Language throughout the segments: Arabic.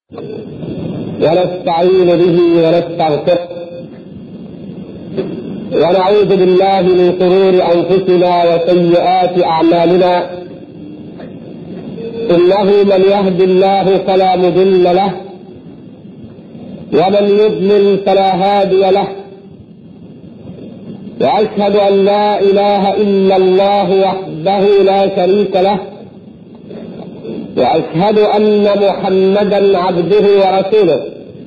ونستعين به ونستغفره ونعوذ بالله من شرور أنفسنا وسيئات أعمالنا. إنه من يهد الله فلا مضل له ومن يضلل فلا هادي له، وأشهد أن لا إله إلا الله وحده لا شريك له، وأشهد أن محمدا عبده ورسوله.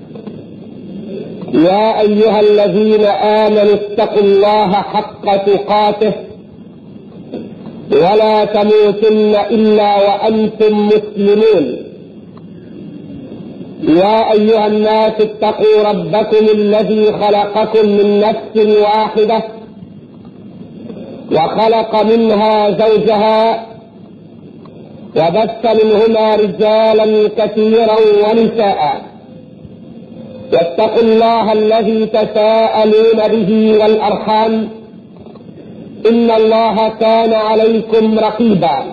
يا أيها الذين آمنوا اتقوا الله حق تقاته ولا تموتن إلا وأنتم مسلمون. يا أيها الناس اتقوا ربكم الذي خلقكم من نفس واحدة وخلق منها زوجها وبث منهما رجالا كثيرا ونساء، واتقوا الله الذي تساءلون به والأرحام إن الله كان عليكم رقيبا.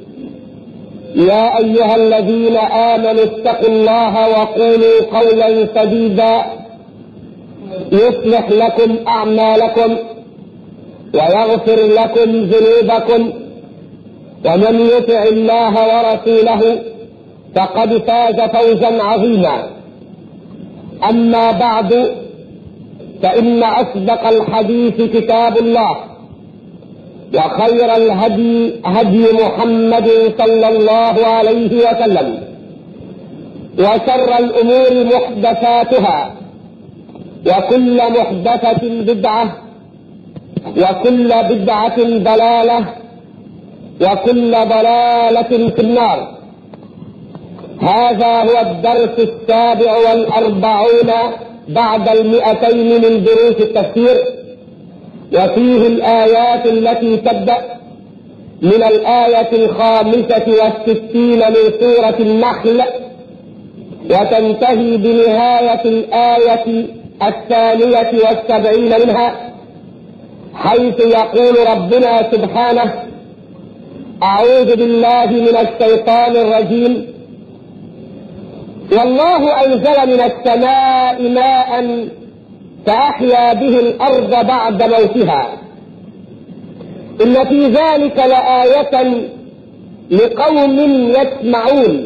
يا أيها الذين آمنوا اتقوا الله وقولوا قولا سديدا يصلح لكم أعمالكم ويغفر لكم ذنوبكم، ومن يطع الله ورسوله فقد فاز فوزا عظيما. أما بعد، فإن أصدق الحديث كتاب الله، وخير الهدي هدي محمد صلى الله عليه وسلم، وشر الأمور محدثاتها، وكل محدثة بدعة، وكل بدعة ضلالة، وكل ضلالة في النار. هذا هو الدرس 47 بعد 200 من دروس التفسير، وفيه الآيات التي تبدأ من الآية 65 من سورة النحل وتنتهي بنهاية الآية 72 منها، حيث يقول ربنا سبحانه: أعوذ بالله من الشيطان الرجيم. والله أنزل من السماء ماء فأحيا به الأرض بعد موتها، إن في ذلك لآية لقوم يسمعون.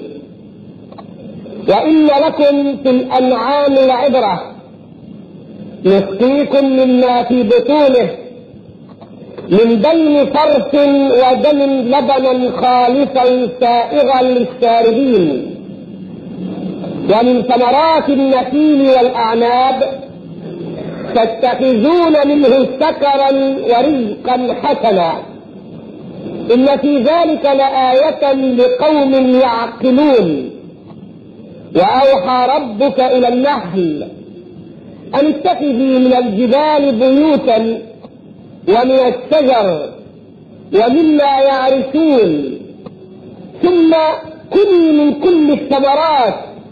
وإن لكم في الأنعام لعبرة، نسقيكم مما في بطونه من بين فرث ودم لبنا خالصا سائغا للشاربين، ومن ثمرات النخيل والأعناب تتخذون منه سكرا ورزقا حسنا، إن في ذلك لآية لقوم يعقلون. وأوحى ربك إلى النحل أن اتخذي من الجبال بيوتا ومن الشجر ومما يعرشون، ثم كلي من كل الثمرات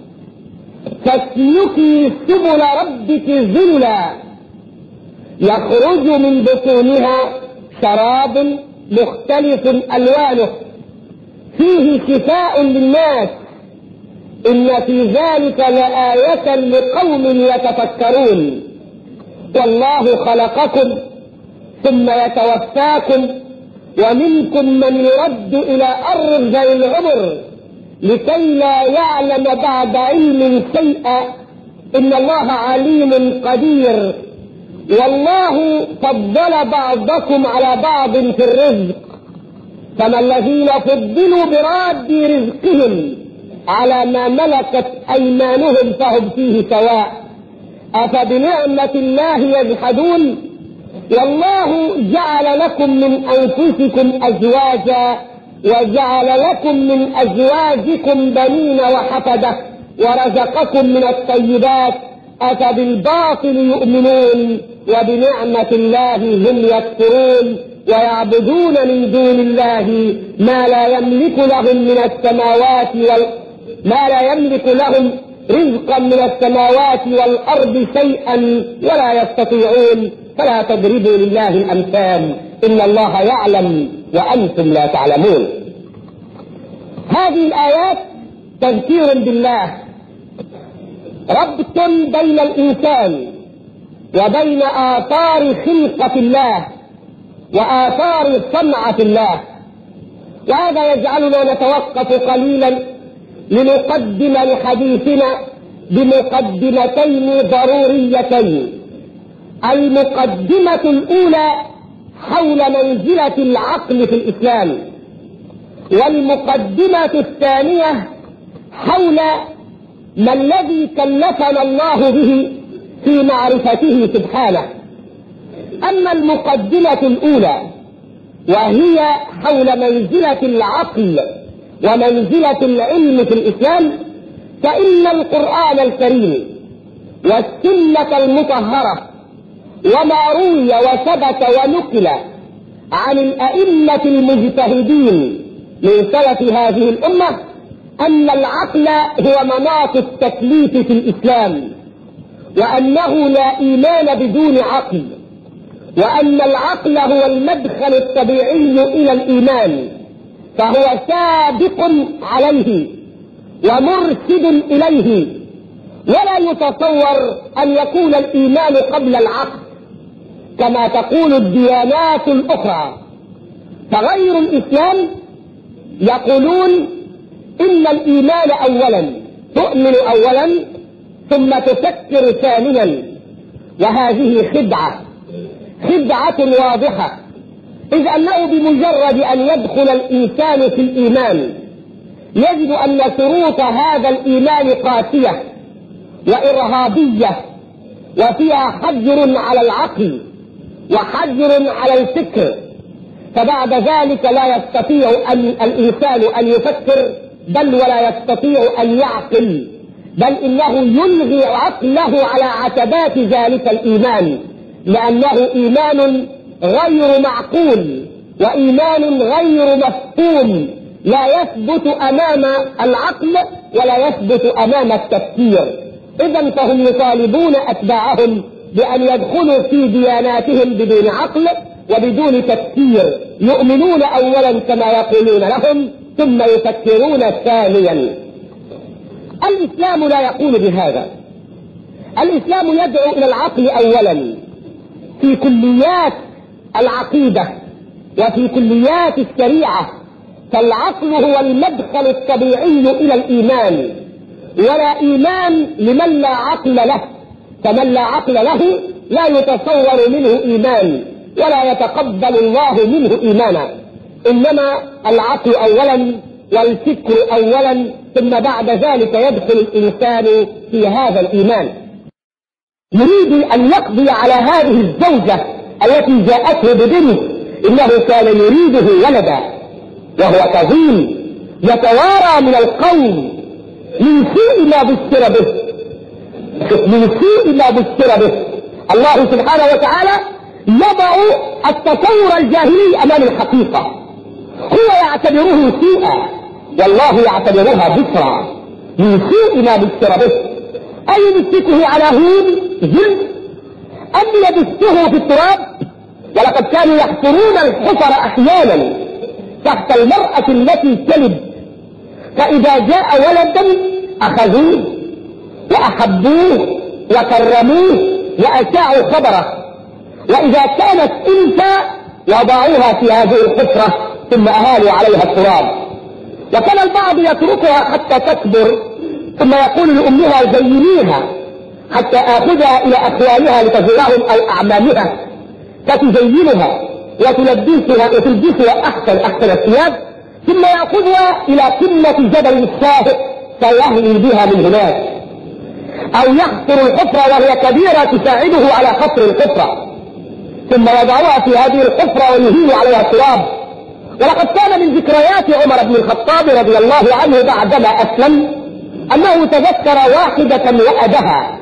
فاسلكي سبل ربك ذللا يخرج من بطونها شراب مختلف ألوانه فيه شفاء للناس، إن في ذلك لآية لقوم يتفكرون. والله خلقكم ثم يتوفاكم، ومنكم من يرد إلى أرض العمر لكي لا يعلم بعد علم شيئا، إن الله عليم قدير. والله فضل بعضكم على بعض في الرزق، فما الذين فضلوا براد رزقهم على ما ملكت أيمانهم فهم فيه سواء، أفبنعمة الله يجحدون. والله جعل لكم من أنفسكم أزواجا، وجعل لكم من أزواجكم بنين وحفدة، ورزقكم من الطيبات، أفبالباطل يؤمنون وبنعمة الله هم يكفرون، ويعبدون من دون الله ما لا يملك لهم من السماوات ما لا يملك لهم رزقا من السماوات والأرض شيئا ولا يستطيعون، فلا تضربوا لله الأمثال، إن الله يعلم وأنتم لا تعلمون. هذه الآيات تذكير بالله ربط بين الإنسان وبين آثار خلقة الله وآثار صنعة الله. وهذا يجعلنا نتوقف قليلا لنقدم لحديثنا بمقدمتين ضروريتين. المقدمة الأولى حول منزلة العقل في الإسلام، والمقدمة الثانية حول ما الذي كلفنا الله به في معرفته سبحانه. أما المقدمة الأولى وهي حول منزلة العقل ومنزلة العلم في الإسلام، فإن القرآن الكريم والسنة المطهرة وما روي وثبت ونقل عن الأئمة المجتهدين من سلف هذه الأمة أن العقل هو مناط التكليف في الإسلام، وأنه لا إيمان بدون عقل، وأن العقل هو المدخل الطبيعي إلى الإيمان، فهو سابق عليه ومرشد إليه، ولا يتصور أن يكون الإيمان قبل العقل كما تقول الديانات الأخرى. فغير الإسلام يقولون إن الإيمان أولا، تؤمن أولا ثم تفكر ثانيا، وهذه خدعة واضحة، إذ أنه بمجرد أن يدخل الإنسان في الإيمان يجد أن شروط هذا الإيمان قاسية وإرهابية، وفيها حجر على العقل وحجر على الفكر، فبعد ذلك لا يستطيع الإنسان أن يفكر، بل ولا يستطيع أن يعقل، بل إنه يلغي عقله على عتبات ذلك الإيمان، لأنه إيمان غير معقول وإيمان غير مفهوم، لا يثبت أمام العقل ولا يثبت أمام التفكير. إذن فهم يطالبون أتباعهم بأن يدخلوا في دياناتهم بدون عقل وبدون تفكير، يؤمنون أولا كما يقولون لهم ثم يفكرون ثانيا. الإسلام لا يقول بهذا. الإسلام يدعو إلى العقل أولا في كليات العقيدة وفي كليات الشريعة، فالعقل هو المدخل الطبيعي إلى الإيمان، ولا إيمان لمن لا عقل له، فمن لا عقل له لا يتصور منه إيمان ولا يتقبل الله منه إيمانا. إنما العقل أولا والفكر أولا، ثم بعد ذلك يدخل الإنسان في هذا الإيمان. يريد أن يقضي على هذه الزوجة التي جاءته ببنت، إنه كان يريده ولدا وهو كظيم يتوارى من القوم من سوء ما بشر به، من سوء ما بشر به. الله سبحانه وتعالى يضع التصور الجاهلي أمام الحقيقة، هو يعتبره سوءا والله يعتبرها بشرا، من سوء ما بشر به. أي يمسكه على هون جلد أم يدسه في التراب؟ ولقد كانوا يحفرون الحفر أحيانا تحت المرأة التي تلد، فإذا جاء ولدا أخذوه وأحبوه وكرموه وأشاعوا خبره، وإذا كانت أنثى وضعوها في هذه الحفرة ثم أهالوا عليها التراب. وكان البعض يتركها حتى تكبر ثم يقول لأمها زينيها حتى آخذها إلى أخوالها لتزورهم أو أعمامها، فتزينها وتلبسها أحسن الثياب، ثم يأخذها إلى قمة جبل الشاهق فيهوي بها من هناك، أو يحفر الحفرة وهي كبيرة تساعده على حفر الحفرة، ثم يضعها في هذه الحفرة ويهيل عليها التراب. ولقد كان من ذكريات عمر بن الخطاب رضي الله عنه بعدما أسلم أنه تذكر واحدة وأدها،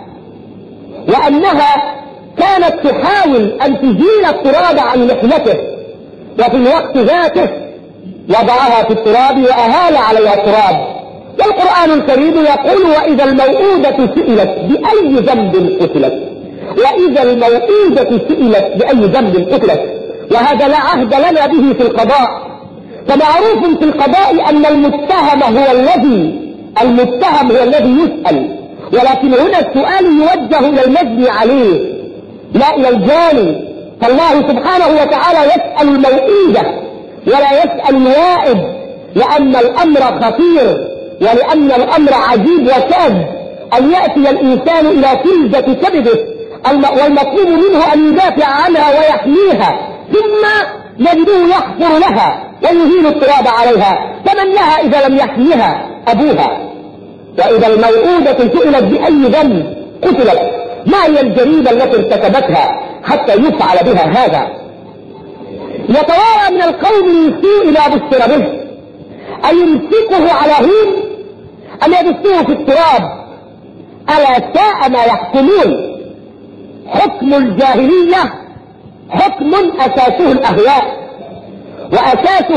وأنها كانت تحاول أن تزيل التراب عن لحيته، وفي الوقت ذاته وضعها في التراب وأهال عليها التراب. والقرآن الكريم يقول: وإذا الموءودة سئلت بأي ذنب قتلت، وإذا الموءودة سئلت بأي ذنب قتلت. وهذا لا عهد لنا به في القضاء، فمعروف في القضاء أن المتهم هو الذي يسأل، ولكن هنا السؤال يوجه إلى المجني عليه لا إلى الجاني. فالله سبحانه وتعالى يسأل الموئودة ولا يسأل الوائد، لأن الأمر خطير ولأن الأمر عجيب وشاذ أن يأتي الإنسان إلى كلجة كبده والمطلوب منه أن يدافع عنها ويحميها، ثم نجده يحفر لها ويهيل التراب عليها. فمن لها إذا لم يحميها أبوها؟ وإذا الموءودة سئلت بأي ذنب قتلت، ما هي الجريمة التي ارتكبتها حتى يفعل بها هذا؟ يتوارى من القوم السوء إذا بشر به، أن يمسكه على هين أم يدسوه في التراب. ألا ساء ما يحكمون. حكم الجاهلية حكم أساسه الأهواء وأساسه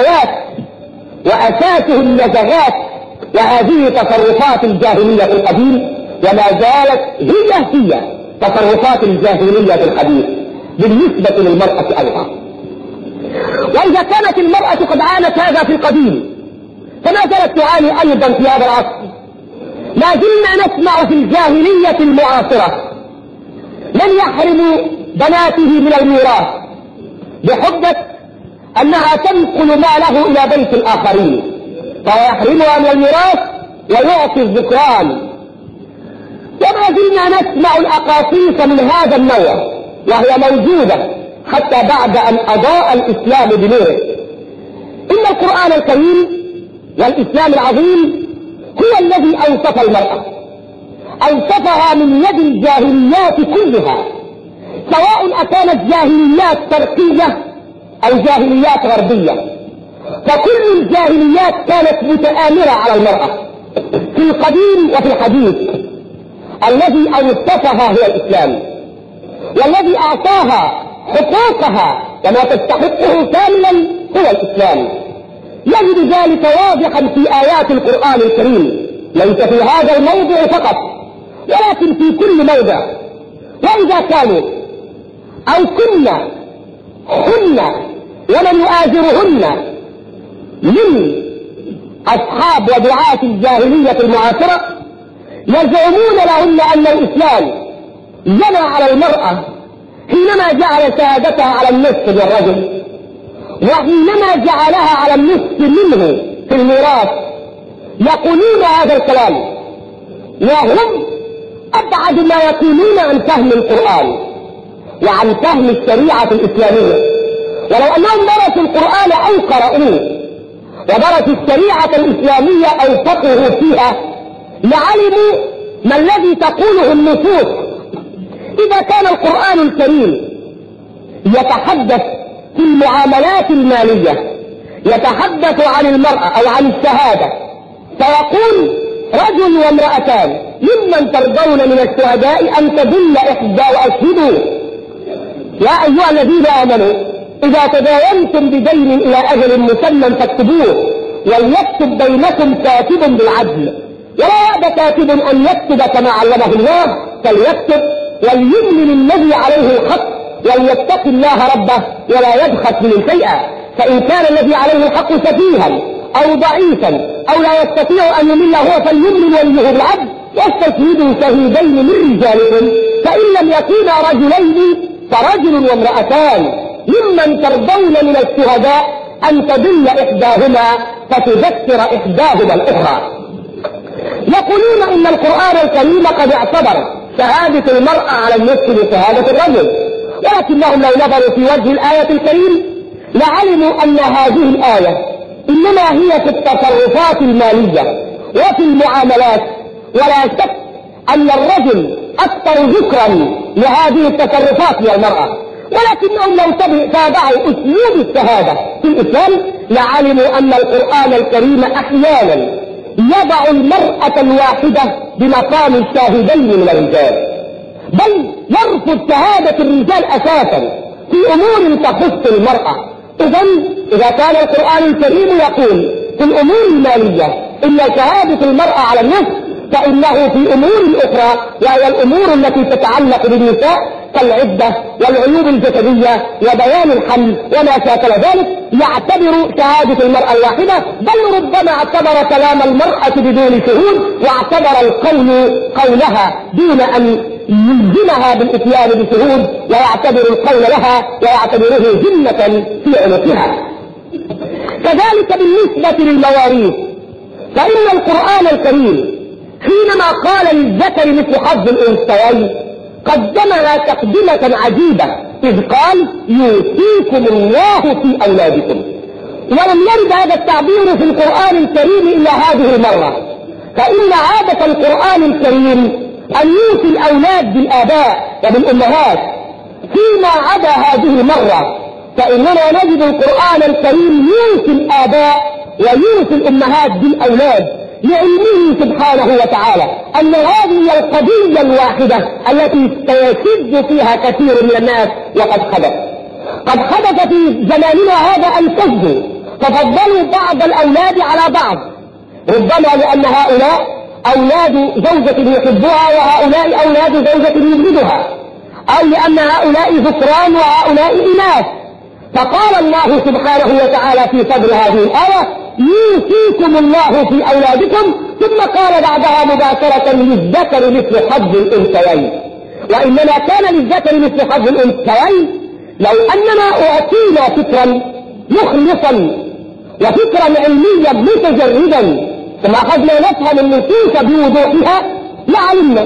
النزغات، وهذه تصرفات الجاهلية في القديم وما زالت هي تصرفات الجاهلية في القديم بالنسبة للمرأة أيضا. وإذا كانت المرأة قد عانت هذا في القديم، فما زالت تعاني أيضا في هذا العصر. ما زلنا نسمع في الجاهلية المعاصرة من يحرم بناته من الميراث بحجة أنها تنقل ماله إلى بيت الآخرين، فيحرمها من الميراث ويعطي الذكران. وما زلنا نسمع الأقاصيص من هذا النوع وهي موجودة حتى بعد أن أضاء الإسلام بنوره. إن القرآن الكريم والإسلام العظيم هو الذي أوصف المرأة، أوصفها من يد الجاهليات كلها، سواء أكانت جاهليات شرقية أو جاهليات غربية. فكل الجاهليات كانت متآمرة على المرأة في القديم وفي الحديث. الذي أوصفها هو الإسلام، والذي أعطاها حقوقها وما تستحقه كاملا هو الإسلام. يجد ذلك واضحا في آيات القرآن الكريم، ليس في هذا الموضع فقط ولكن في كل موضع. وإذا كانوا أو كنا هن ومن يؤازرهن من أصحاب ودعاة الجاهلية المعاصرة يزعمون لهن أن الإسلام جنى على المرأة حينما جعل شهادتها على النصف للرجل، وحينما جعلها على النصف منه في الميراث. يقولون هذا الكلام وهم أبعد ما يكونون عن فهم القرآن وعن فهم الشريعة الإسلامية. ولو أنهم درسوا القرآن أو قرأوه ودرسوا الشريعة الإسلامية أو فقهوا فيها لعلموا ما الذي تقوله النصوص. إذا كان القرآن الكريم يتحدث في المعاملات المالية، يتحدث عن المرأة أو عن الشهادة، فيقول رجل وامرأتان ممن ترضون من الشهداء أن تدل إحدى وأشهدوا. يا أيها الذين آمنوا إذا تداينتم بدين إلى أجل مسمى فاكتبوه وليكتب بينكم كاتب بالعدل، ولا يأبى كاتب أن يكتب كما علمه الله فليكتب وليملل الذي عليه الحق وليتق الله ربه ولا يبخس منه شيئا، فإن كان الذي عليه الحق سفيها أو ضعيفا أو لا يستطيع أن يمل هو فليملل وليه بالعدل واستشهدوا شهيدين من رجالكم، فإن لم يكونا رجلين فرجل وامرأتان ممن ترضون من الشهداء أن تدل إحداهما فتذكر إحداهما الأخرى. يقولون إن القرآن الكريم قد اعتبر شهادة المرأة على النصف بشهادة الرجل، ولكنهم لو نظروا في وجه الآية الكريم لعلموا أن هذه الآية إنما هي في التصرفات المالية وفي المعاملات، ولا شك أن الرجل أكثر ذكرا لهذه التصرفات من المرأة. ولكنهم لو تابعوا أسلوب الشهادة في الإسلام لعلموا أن القرآن الكريم أحيانا يضع المرأة الواحدة بمقام الشاهدين من الرجال، بل يرفض شهادة الرجال أساسا في أمور تخص المرأة. إذا كان القرآن الكريم يقول في الأمور المالية إن شهادة المرأة على النصف، فإنه في أمور أخرى وهي الأمور التي تتعلق بالنساء كالعدة والعيوب الجسدية وبيان الحمل وما شاكل ذلك يعتبر شهادة المرأة الواحدة، بل ربما اعتبر كلام المرأة بدون شهود، واعتبر القول قولها دون أن يلزمها بالإتيان بشهود، ويعتبر القول لها ويعتبره جنة في عنقها. كذلك بالنسبة للمواريث، فإن القرآن الكريم حينما قال للذكر مثل حظ الأنثيين قدمها تقدمة عجيبة، إذ قال يوصيكم الله في أولادكم. ولم يرد هذا التعبير في القرآن الكريم إلا هذه المرة، فإن عادة القرآن الكريم أن يوصي الأولاد بالآباء وبالأمهات. فيما عدا هذه المرة فإننا نجد القرآن الكريم يوصي الآباء ويوصي الأمهات بالأولاد، لعلمه سبحانه وتعالى أن هذه هي القضية الواحدة التي سيشد فيها كثير من الناس. وقد حدث في زماننا هذا أن شدوا ففضلوا بعض الأولاد على بعض، ربما لأن هؤلاء أولاد زوجة يحبها وهؤلاء أولاد زوجة يبغضها، أو لأن هؤلاء ذكران وهؤلاء إناث. فقال الله سبحانه وتعالى في صدر هذه الآية يوصيكم الله في أولادكم، ثم قال بعدها مباشرة للذكر مثل حظ الأنثيين. وإنما كان للذكر مثل حظ الأنثيين لو أننا أعطينا فكرا مخلصا وفكرا علميا متجردا ثم أخذنا نفهم النصوص بوضوحها لعلمنا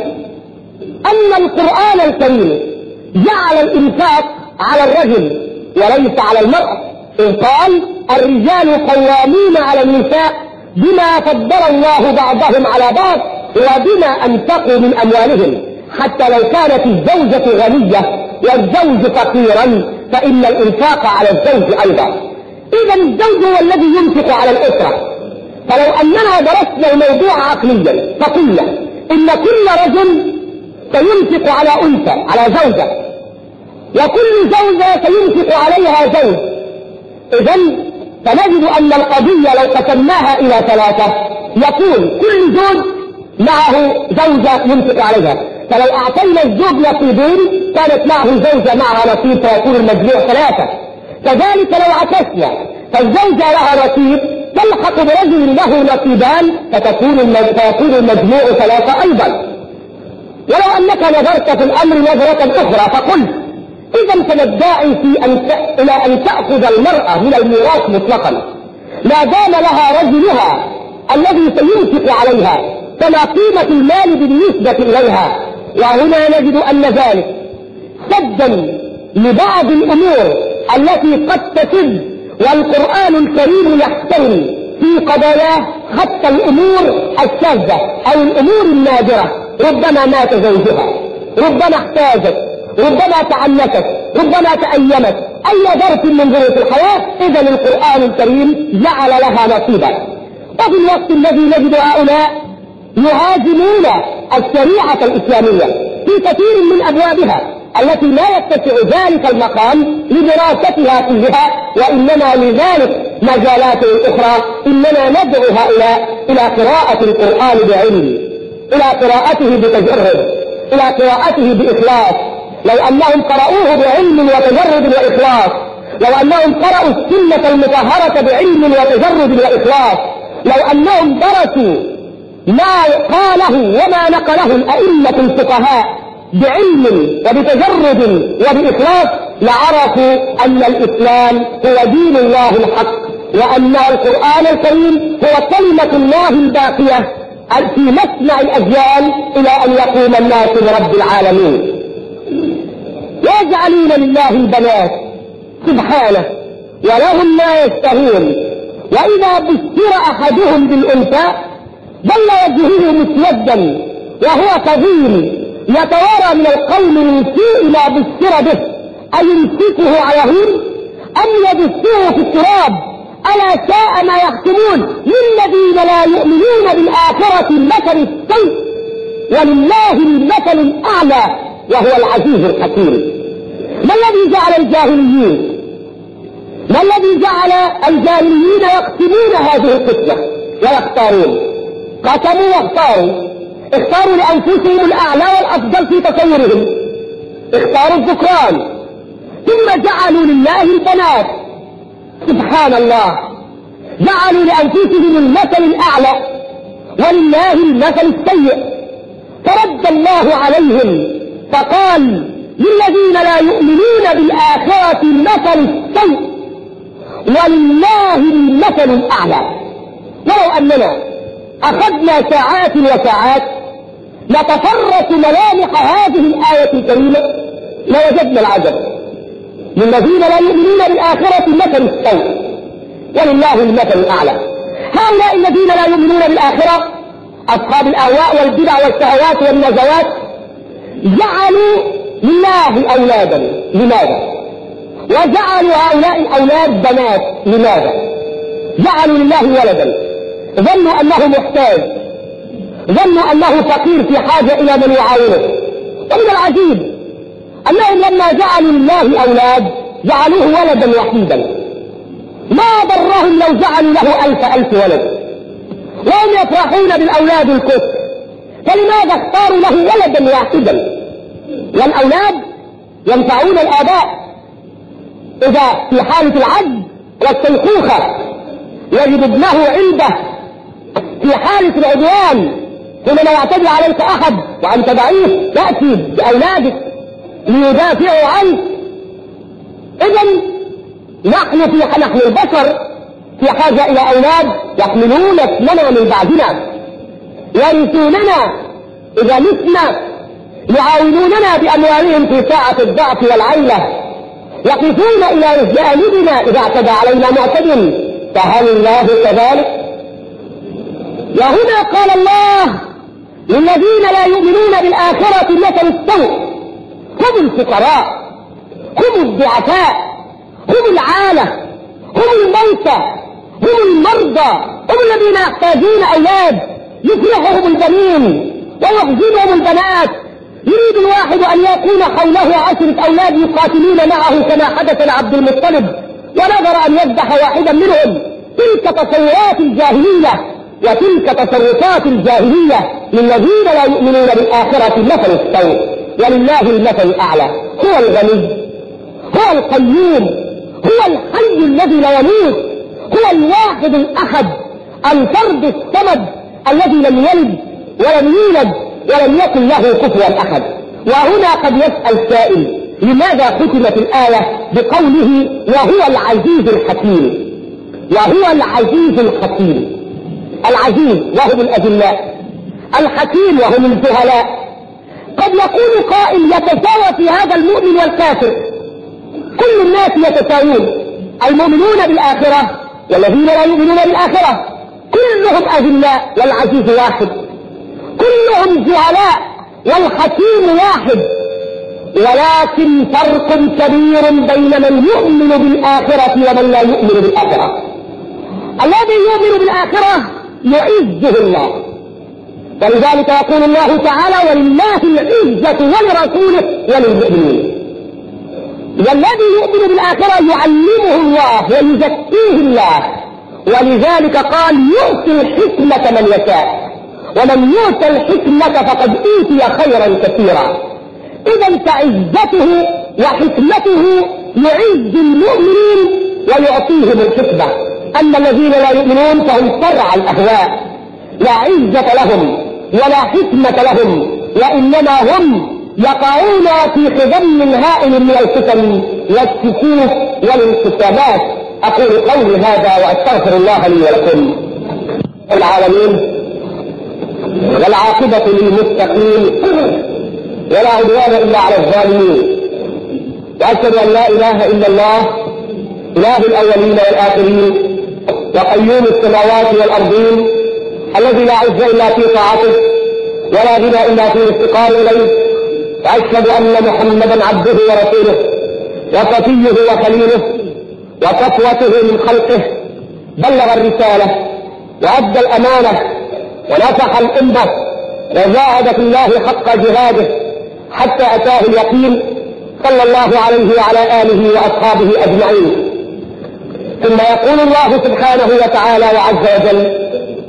أن القرآن الكريم جعل الإنفاق على الرجل وليس على المرأة، إذ قال الرجال قوامون على النساء بما فضل الله بعضهم على بعض وبما أنفقوا من أموالهم، حتى لو كانت الزوجة غنية والزوج فقيرا فإن الإنفاق على الزوج أيضا. إذا الزوج هو الذي ينفق على الأسرة. فلو أننا درسنا الموضوع عقليا فقلنا إن كل رجل سينفق على أنثى على زوجة، وكل زوجة سينفق عليها زوج، إذن فنجد أن القضية لو قسمناها إلى ثلاثة يكون كل زوج معه زوجة ينفق عليها. فلو أعطينا الزوج نصيبين كانت معه زوجة معها نصيب فيكون المجموع ثلاثة. كذلك لو عكسنا فالزوجة لها نصيب تلحق برجل له نصيبان فيكون المجموع ثلاثة أيضا. ولو أنك نظرت في الأمر نظرة أخرى فقلت إذا فالداعي إلى أن تأخذ المرأة من الميراث مطلقا ما دام لها رجلها الذي سينفق عليها، فما قيمة المال بالنسبة إليها؟ وهنا نجد أن ذلك سدا لبعض الأمور التي قد تسد، والقرآن الكريم يحترم في قضاياه حتى الأمور الشاذة أو الأمور النادرة. ربما مات زوجها، ربما احتاجت، ربما تعنست، ربما تأيمت، أي ظرف من ظروف الحياة، إذا القرآن الكريم جعل لها نصيبا. وفي الوقت الذي نجد هؤلاء يهاجمون الشريعة الإسلامية في كثير من أبوابها التي لا يتسع ذلك المقام لدراستها كلها، وإنما لذلك مجالات أخرى. إننا ندعو هؤلاء إلى قراءة القرآن بعلم، إلى قراءته بتجرد، إلى قراءته بإخلاص. لو أنهم قرأوه بعلم وتجرد وإخلاص، لو أنهم قرأوا السنة المطهرة بعلم وتجرد وإخلاص، لو أنهم درسوا ما قاله وما نقله الأئمة الفقهاء بعلم وبتجرد وبإخلاص، لعرفوا أن الإسلام هو دين الله الحق، وأن القرآن الكريم هو كلمة الله الباقية في مسمع الأجيال إلى أن يقوم الناس برب العالمين. يجعلون لله البنات سبحانه ولهم ما يشتهون، وإذا بشر أحدهم بالأنثى ظل وجهه مسودا وهو كظيم يتوارى من القوم من سوء ما بشر به، أيمسكه على هون أم يدسه في التراب ألا ساء ما يحكمون. للذين لا يؤمنون بالآخرة المثل السيء ولله المثل الأعلى وهو العزيز الحكيم. ما الذي جعل الجاهليين يقسمون هذه القسمة ويختارون؟ قسموا واختاروا، اختاروا لأنفسهم الأعلى والأفضل في تصورهم، اختاروا الذكران، ثم جعلوا لله البنات. سبحان الله، جعلوا لأنفسهم المثل الأعلى ولله المثل السيء. فرد الله عليهم فقال: للذين لا يؤمنون بالآخرة المثل السيء ولله المثل الأعلى. ولو أننا أخذنا ساعات وساعات نتفرس ملامح هذه الآية الكريمة لوجدنا العجب. للذين لا يؤمنون بالآخرة المثل السيء ولله المثل الأعلى. هؤلاء الذين لا يؤمنون بالآخرة أصحاب الأهواء والبدع والشهوات والنزوات جعلوا لله أولادا. لماذا؟ وجعلوا هؤلاء الأولاد بنات. لماذا؟ جعلوا لله ولدا، ظنوا أنه محتاج، ظنوا أنه فقير في حاجة إلى من يعاونه. ومن العجيب أنهم لما جعلوا لله أولاد جعلوه ولدا وحيدا. ما ضرهم لو جعلوا له ألف ولد، وهم يفرحون بالأولاد الكثر، فلماذا اختاروا له ولدا واحدا؟ والأولاد ينفعون الآباء إذا في حالة العجز والشيخوخة، يجد ابنه عنده في حالة العدوان حينما يعتدي عليك أحد وأنت ضعيف تأتي بأولادك ليدافعوا عنك. إذن نحن البشر في حاجة إلى أولاد يحملون اسمنا من بعدنا، يرثوننا إذا متنا، يعاونوننا بأموالهم في ساعة الضعف والعيلة، يقفون إلى جانبنا إذا اعتدى علينا معتد. فهل الله كذلك؟ وهنا قال الله: للذين لا يؤمنون بالآخرة مثل السوء. هم الفقراء، هم الضعفاء، هم العالة، هم الموتى، هم المرضى، هم الذين يحتاجون أولاد يفرحهم البنين ويحزنهم البنات. يريد الواحد أن يكون حوله 10 أولاد يقاتلون معه كما حدث لعبد المطلب، ونظر أن يذبح واحدا منهم. تلك تصورات الجاهلية وتلك تصرفات الجاهلية. للذين لا يؤمنون بالآخرة مثل السوء ولله المثل الأعلى. هو الغني، هو القيوم، هو الحي الذي لا يموت، هو الواحد الأحد، الفرد الصمد الذي لم يلد ولم يولد ولم يكن له كفوا أحد. وهنا قد يسأل سائل: لماذا ختمت الآية بقوله وهو العزيز الحكيم؟ وهو العزيز الحكيم. العزيز وهم الأذلاء، الحكيم وهم الجهلاء. قد يقول قائل: يتساوى في هذا المؤمن والكافر، كل الناس يتساوون، المؤمنون بالآخرة والذين لا يؤمنون بالآخرة كلهم أذلاء والعزيز واحد، كلهم جهلاء والحكيم واحد. ولكن فرق كبير بين من يؤمن بالآخرة ومن لا يؤمن بالآخرة. الذي يؤمن بالآخرة يعزه الله، ولذلك يقول الله تعالى: ولله العزة ولرسوله وللمؤمنين. والذي يؤمن بالآخرة يعلمه الله ويزكيه الله، ولذلك قال: يؤتي الحكمة من يشاء، ومن يؤتى الحكمة فقد أوتي خيرا كثيرا. إذا فعزته وحكمته يعز المؤمنين ويعطيهم الحكمة. أما الذين لا يؤمنون فهم فرع الأهواء، لا عزة لهم ولا حكمة لهم، وإنما هم يقعون في خزم هائل من الفتن والشكوك والانقسامات. أقول قولي هذا وأستغفر الله لي ولكم العالمين، والعاقبة للمتقين، ولا عدوان إلا على الظالمين. وأشهد أن لا إله إلا الله، إله الأولين والآخرين وقيوم السماوات والأرضين، الذي لا عز إلا في طاعته ولا غنى إلا في الافتقار إليه. وأشهد أن محمدا عبده ورسوله وصفيه وخليله وصفوته من خلقه، بلغ الرسالة وأدى الأمانة ونصح الأمة وجاهد في الله حق جهاده حتى أتاه اليقين، صلى الله عليه وعلى آله وأصحابه أجمعين. ثم يقول الله سبحانه وتعالى وعز وجل: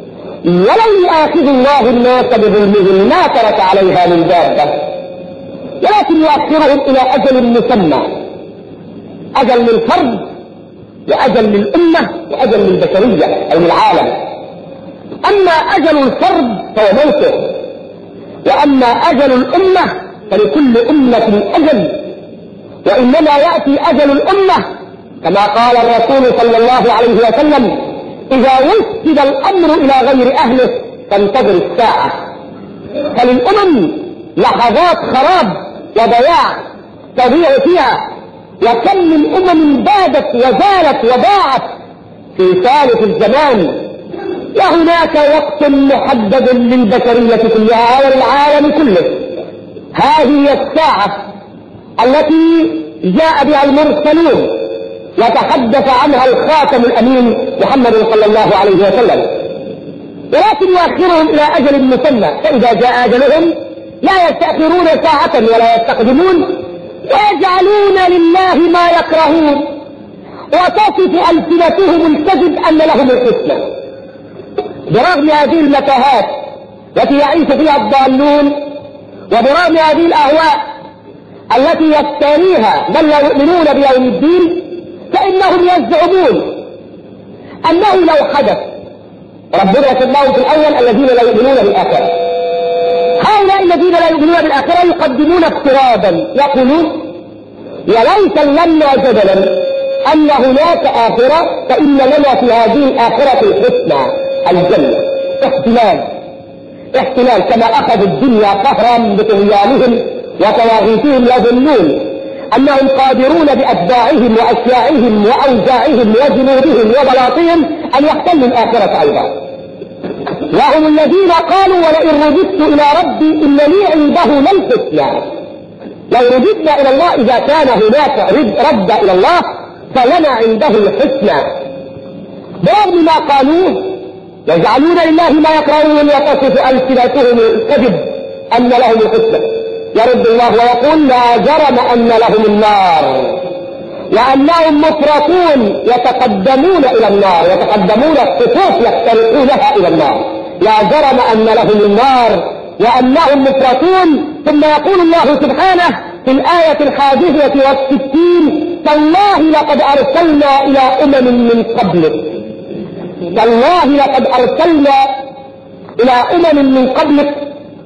ولو يؤاخذ الله الناس بظلمهم ما ترك عليها من دابة، ولكن يؤخرهم إلى أجل مسمى، أجل للفرد وأجل للأمة وأجل للبشرية أو للعالم. أما أجل الفرد فهو موته، وأما أجل الأمة فلكل أمة أجل، وإنما يأتي أجل الأمة كما قال الرسول صلى الله عليه وسلم: إذا وسد الأمر إلى غير أهله فانتظر الساعة. فللأمم لحظات خراب وضياع تضيع فيها، وكم من أمم بادت وزالت وضاعت في ثالث الزمان، وهناك وقت محدد للبشرية كلها وللعالم كله. هذه الساعة التي جاء بها المرسلون وتحدث عنها الخاتم الأمين محمد صلى الله عليه وسلم، ولكن يؤخرهم إلى أجل مسمى، فإذا جاء أجلهم لا يستأخرون ساعة ولا يستقدمون، ويجعلون لله ما يكرهون، وتصف ألسنتهم الكذب أن لهم الحسنى. برغم هذه المتاهات التي يعيش فيها الضالون، وبرغم هذه الأهواء التي يفتريها من لا يؤمنون بيوم الدين، فإنهم يزعمون أنه لو حدث، ربنا سماهم في الأول الذين لا يؤمنون بالآخرة، هؤلاء الذين لا يؤمنون بالآخرة يقدمون افتراضا، يقولون: ولو سلمنا جدلا أن هناك آخرة فإن لنا في هذه الآخرة الحسنى الجنة. احتلال كما أخذوا الدنيا قهرا بطغيانهم وطواغيتهم، يظنون أنهم قادرون بأتباعهم وأشياعهم وأوزاعهم وجنودهم وبلاطهم أن يحتلوا الآخرة أيضا. وهم الذين قالوا: ولئن رددت إلى ربي إن لي عنده للحسنى. لو رددنا إلى الله، إذا كان هناك رد إلى الله فلنا عنده الحسنى. برغم ما قالوه يجعلون لله ما يكرهون، وتصف ألسنتهم الكذب أن لهم الحسنى. يرد الله ويقول: لا جرم أن لهم النار، وأنهم مفرطون يتقدمون إلى النار، يتقدمون الصفوف يخترقونها إلى النار. لا جرم أن لهم النار وأنهم مفرطون. ثم يقول الله سبحانه في الآية 61: تالله لقد أرسلنا إلى أمم من قبلك، تالله لقد أرسلنا إلى أمم من قبلك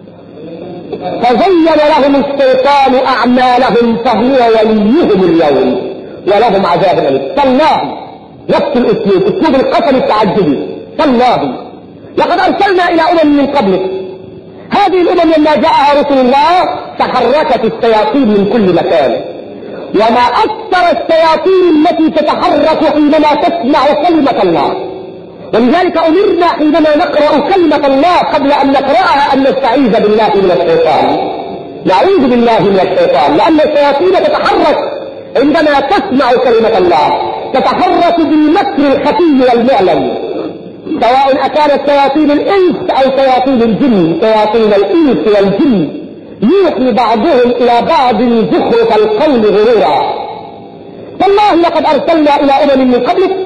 فزين لهم الشيطان أعمالهم فهو وليهم اليوم ولهم عذاب أليم. تالله، نفس الأسلوب، أسلوب القسم التعجبي. تالله لقد أرسلنا إلى أمم من قبلك. هذه الأمم لما جاءها رسل الله تحركت الشياطين من كل مكان، وما أكثر الشياطين التي تتحرك حينما تسمع كلمة الله. ولذلك أمرنا حينما نقرأ كلمة الله قبل أن نقرأها أن نستعيذ بالله من الشيطان، نعوذ بالله من الشيطان، لأن الشياطين تتحرك عندما تسمع كلمة الله، تتحرك بالمكر الخفي والمعلن، سواء أكانت شياطين الإنس أو شياطين الجن. شياطين الإنس والجن يوحي بعضهم إلى بعض زخرف القول غرورا. فالله لقد أرسلنا إلى أمم من قبلك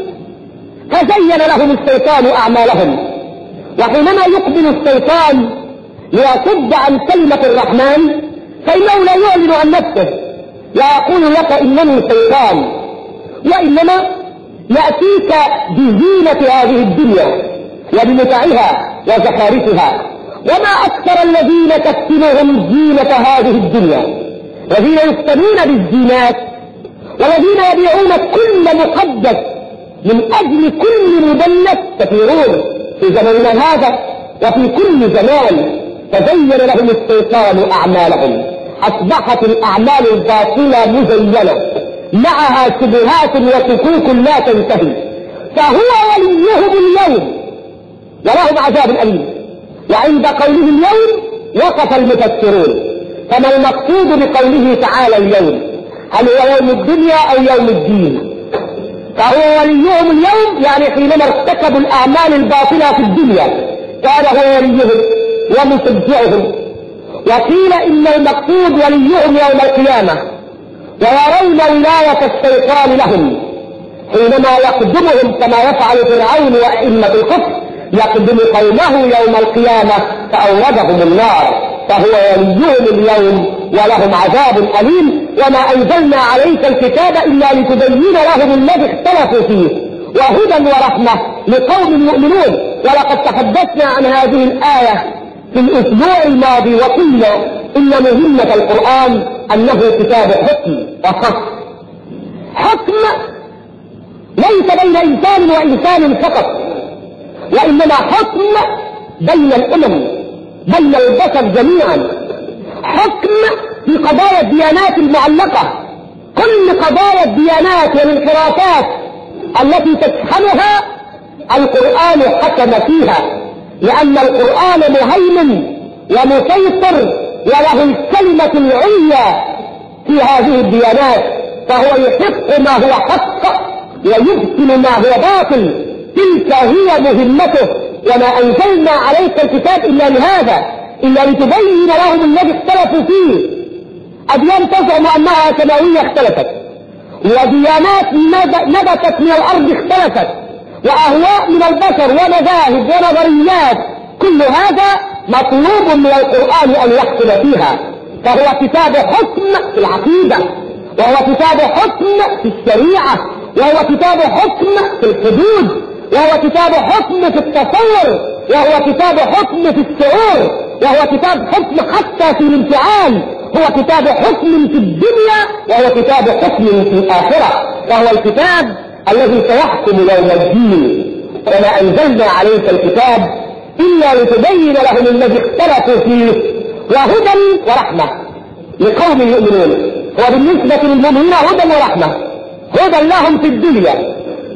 فزين لهم الشيطان أعمالهم. وحينما يقبل الشيطان ليصد عن كلمة الرحمن فإنه لا يعلن عن نفسه، لا يقول لك إنني شيطان، وإنما يأتيك بزينة هذه الدنيا وبمتعها وزخارفها. وما أكثر الذين تفتنهم زينة هذه الدنيا، الذين يفتنون بالزينات، والذين يبيعون كل مقدس من أجل كل مدلس كثيرون في زمننا هذا وفي كل زمان. فزين لهم الشيطان أعمالهم، أصبحت الأعمال الباطلة مزينة معها شبهات وشكوك لا تنتهي، فهو وليهم اليوم ولهم عذاب أليم. وعند قوله اليوم وقف المفسرون، فما المقصود بقوله تعالى اليوم؟ هل هو يوم الدنيا أو يوم الدين؟ فهو وليهم اليوم يعني حينما ارتكبوا الأعمال الباطلة في الدنيا كان هو وليهم ومشجعهم. وقيل إن المقصود وليهم يوم القيامة، ويرون ولاية الشيطان لهم حينما يقدمهم كما يفعل فرعون وأئمة الكفر يقدم قومه يوم القيامة فأوردهم النار فهو وليهم اليوم ولهم عذاب أليم. وما أنزلنا عليك الكتاب إلا لتبين لهم الذي اختلفوا فيه وهدى ورحمة لقوم يؤمنون. ولقد تحدثنا عن هذه الآية في الأسبوع الماضي وقلنا إن مهمة القرآن أنه كتاب حكم وفصل. حكم ليس بين إنسان وإنسان فقط، وإنما حكم بين الأمم، بين البشر جميعا. حكم في قضايا الديانات المعلقة، كل قضايا الديانات والانحرافات التي تشحنها القرآن حكم فيها، لأن القرآن مهيمن ومسيطر وله الكلمة العليا في هذه الديانات، فهو يحق ما هو حق ويبطل ما هو باطل. تلك هي مهمته. وما أنزلنا عليك الكتاب إلا لهذا، إلا لتبين لهم الذي اختلفوا فيه. أديان تزعم أنها سماوية اختلفت، وديانات نبتت من الأرض اختلفت، وأهواء من البشر ومذاهب ونظريات، كل هذا مطلوب من القرآن أن يحكم فيها. فهو كتاب حكم في العقيدة، وهو كتاب حكم في الشريعة، وهو كتاب حكم في الحدود، وهو كتاب حكم في التصور، وهو كتاب حكم في الشعور، وهو كتاب حكم حتى في الانفعال. هو كتاب حكم في الدنيا، وهو كتاب حكم في الآخرة، وهو الكتاب الذي سيحكم يوم الدين. وما أنزلنا عليك الكتاب إلا لتبين لهم الذي اختلفوا فيه وهدى ورحمة لقوم يؤمنون. وبالنسبة للمؤمنين هدى ورحمة، هدى لهم في الدنيا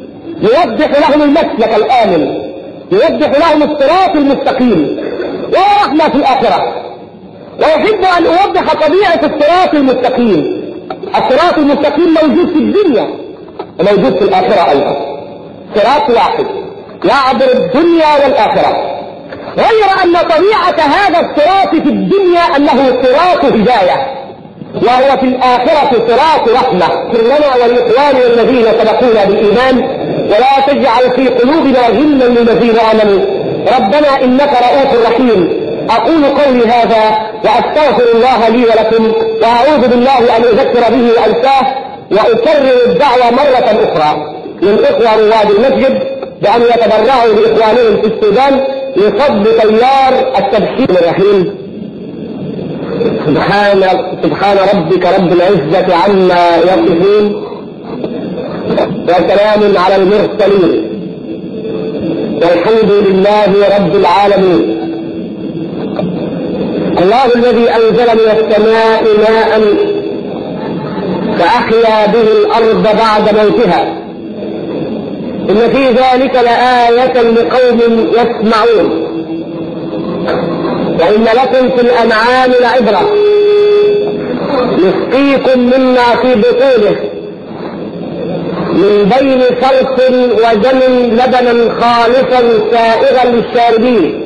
يوضح لهم المسلك الآمن، يوضح لهم الصراط المستقيم، ورحمة في الآخرة. ويحب أن أوضح طبيعة الصراط المستقيم. الصراط المستقيم موجود في الدنيا وموجود في الآخرة أيضا، صراط واحد يعبر الدنيا والآخرة، غير أن طبيعة هذا الصراط في الدنيا أنه صراط هداية، وهو في الآخرة صراط رحمة. اغفر لنا ولإخواننا الذين سبقونا بالإيمان، ولا تجعل في قلوبنا غلا للذين آمنوا ربنا إنك رؤوف رحيم. أقول قولي هذا وأستغفر الله لي ولكم، وأعوذ بالله أن أذكر به وأنساه، وأكرر الدعوة مرة أخرى للإخوة رواد المسجد بأن يتبرعوا لإخوانهم في السودان لفضل تيار التبشير الرحيم. سبحان ربك رب العزة عما يصفون، وسلام على المرسلين، والحمد لله رب العالمين. الله الذي أنزل من السماء ماء فأحيا به الأرض بعد موتها، إن في ذلك لآية لقوم يسمعون. وإن لكم في الأنعام لعبرة، نسقيكم مما في بطونه من بين فرث ودم لبنا خالصا سائغا للشاربين،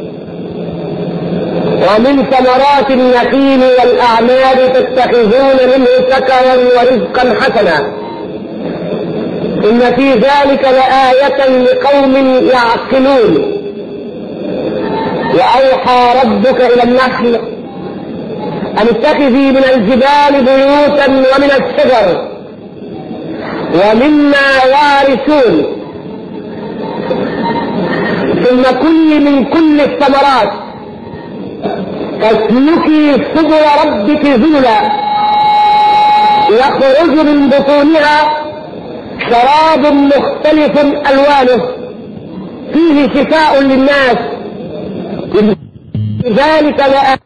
ومن ثمرات النخيل والأعناب تتخذون منه سكرا ورزقا حسنا، إن في ذلك لآية لقوم يعقلون. وأوحى ربك إلى النحل أن اتخذي من الجبال بيوتا ومن الشجر ومما يعرشون، ثم كلي من كل الثمرات فاسلكي سبل ربك ذللا يخرج من بطونها شراب مختلف ألوانه فيه شفاء للناس، ذلك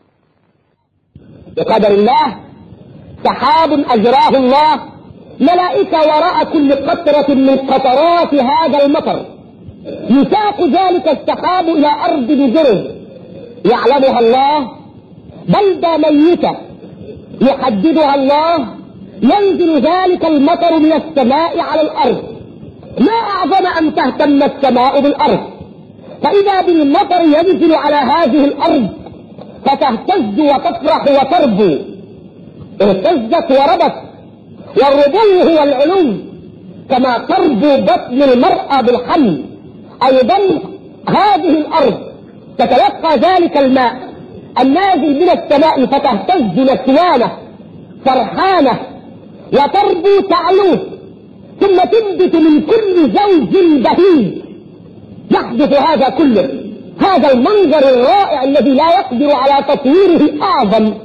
بقدر الله. سحاب أجراه الله، ملائكة وراء كل قطرة من قطرات هذا المطر، يساق ذلك السحاب إلى أرض بجرز يعلمها الله، بلدة ميتة يحددها الله، ينزل ذلك المطر من السماء على الأرض. ما أعظم أن تهتم السماء بالأرض، فإذا بالمطر ينزل على هذه الأرض فتهتز وتفرح وتربو. اهتزت وربت، والربو هو العلو، كما تربو بطن المرأة بالحمل. أيضا هذه الأرض تتلقى ذلك الماء النازل من السماء فتهتز نسوانه فرحانه وتربو تعلوه، ثم تنبت من كل زوج بهيج. يحدث هذا كله، هذا المنظر الرائع الذي لا يقدر على تصويره أعظم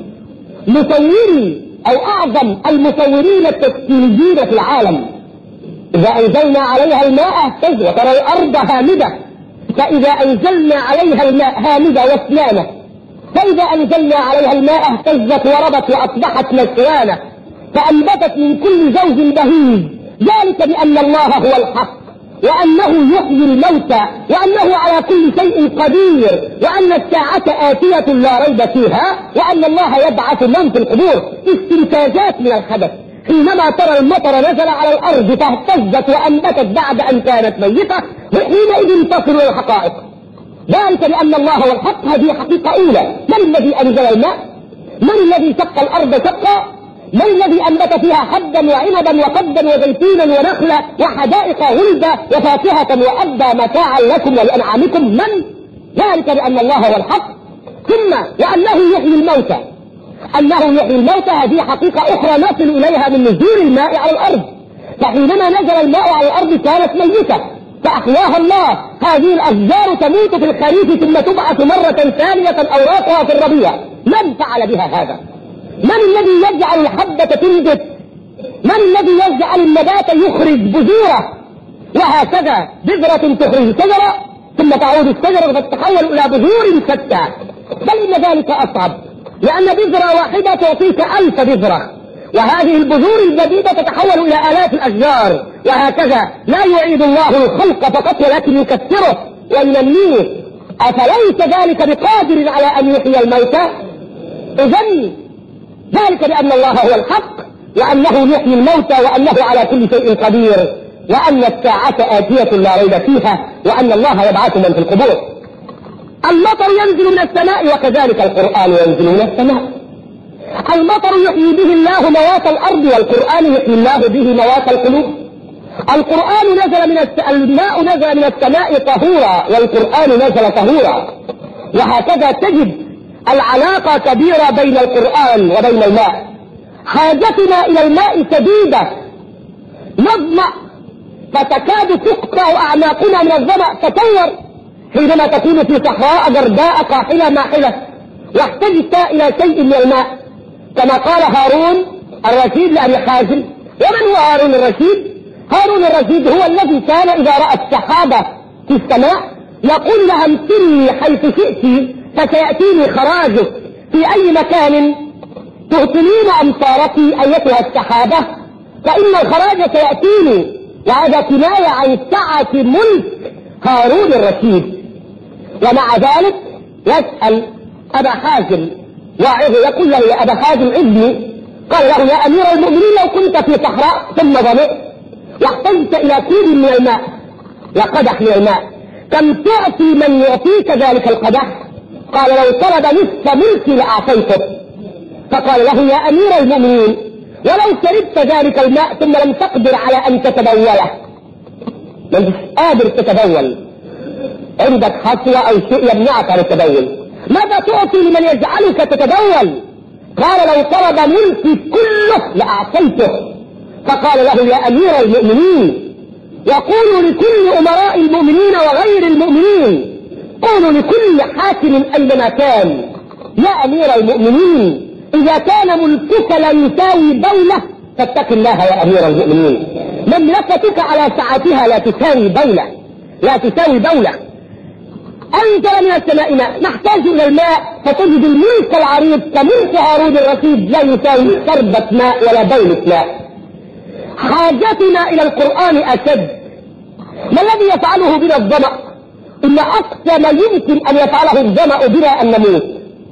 مصوري أو أعظم المصورين التشكيليين في العالم. إذا أنزلنا عليها الماء اهتز، وترى الأرض هامدة، فإذا أنزلنا عليها الماء هامدة وسنانة، فإذا أنزلنا عليها الماء اهتزت وربت وأصبحت نسوانة فأنبتت من كل زوج بهيج. ذلك بأن الله هو الحق، وأنه يحيي الموتى، وأنه على كل شيء قدير، وأن الساعة آتية لا ريب فيها، وأن الله يبعث من في القبور. استنتاجات من الحدث. حينما ترى المطر نزل على الأرض فاهتزت وأنبتت بعد أن كانت ميتة، وحينئذ تصل إلى الحقائق. ذلك بأن الله هو الحق، هذه حقيقة أولى. من الذي أنزل الماء؟ من الذي شق الأرض شقا؟ من الذي أنبت فيها حبا وعنبا وقدا وزيتونا ونخلا وحدائق غلبا وفاكهة وأبا متاعا لكم ولأنعامكم؟ من؟ ذلك بأن الله هو الحق. ثم وأنه يحيي الموتى. أنه يحيي الموتى هذه حقيقة أخرى نصل إليها من نزول الماء على الأرض. فحينما نزل الماء على الأرض كانت ميتة فأحياها الله. هذه الأشجار تموت في الخريف ثم تبعث مرة ثانية أوراقها في الربيع. من فعل بها هذا؟ من الذي يجعل الحبة تنبت؟ من الذي يجعل النبات يخرج بذورة؟ وهكذا بذرة تخرج شجرة ثم تعود الشجرة فتتحول إلى بذور شتى. بل إن ذلك أصعب، لأن بذرة واحدة تعطيك 1000 بذرة، وهذه البذور الجديدة تتحول إلى آلاف الأشجار، وهكذا. لا يعيد الله الخلق فقط ولكن يكثره وينميه. أفليس ذلك بقادر على أن يحيي الموتى؟ إذن ذلك بأن الله هو الحق، وأنه يحيي الموتى، وأنه على كل شيء قدير، وأن الساعة آتية لا ريب فيها، وأن الله يبعث من في القبور. المطر ينزل من السماء، وكذلك القرآن ينزل من السماء. المطر يحيي به الله موات الأرض، والقرآن يحيي الله به موات القلوب. القرآن نزل الماء نزل من السماء طهورا، والقرآن نزل طهورا. وهكذا تجد العلاقة كبيرة بين القرآن وبين الماء. حاجتنا إلى الماء شديدة، نظمأ فتكاد تقطع أعناقنا من الظمأ. تصور حينما تكون في صحراء جرداء قاحلة ماحلة واحتجت إلى شيء من الماء، كما قال هارون الرشيد لأبي حازم. ومن هو هارون الرشيد؟ هارون الرشيد هو الذي كان إذا رأى السحابة في السماء يقول لها امتني حيث شئت فسيأتيني خراجك في أي مكان تهطلين أمطارك أيتها السحابة، فإن الخراج سيأتيني. وهذا كناية عن سعة ملك هارون الرشيد. ومع ذلك يسأل أبا حازم واعظ يقول له يا أبا حازم ابني، قال له يا أمير المؤمنين لو كنت في صحراء ثم ظمئت واحتجت إلى كوب من الماء وقدح من الماء، كم تعطي من يعطيك ذلك القدح؟ قال لو طلب نصف ملكي لأعطيته. فقال له يا أمير المؤمنين ولو شربت ذلك الماء ثم لم تقدر على أن تتبوله، مش قادر تتبول، عندك حصوة أو شيء يمنعك عن التبول، ماذا تعطي لمن يجعلك تتبول؟ قال لو طلب ملكي كله لأعطيته. فقال له يا أمير المؤمنين وقولوا لكل أمراء المؤمنين وغير المؤمنين، قولوا لكل حاكم أينما كان يا أمير المؤمنين إذا كان ملكك لا يساوي دولة فاتق الله يا أمير المؤمنين. مملكتك على سعتها لا تساوي دولة، لا تساوي دولة. أنزل من السماء ماء، نحتاج إلى الماء، فتجد الملك العريض كملك هارون الرشيد لا يساوي شربة ماء ولا دولة ماء. حاجتنا إلى القرآن أشد. ما الذي يفعله بنا الظمأ؟ إن أقصى ما يمكن أن يفعله الظمأ بنا أن نموت،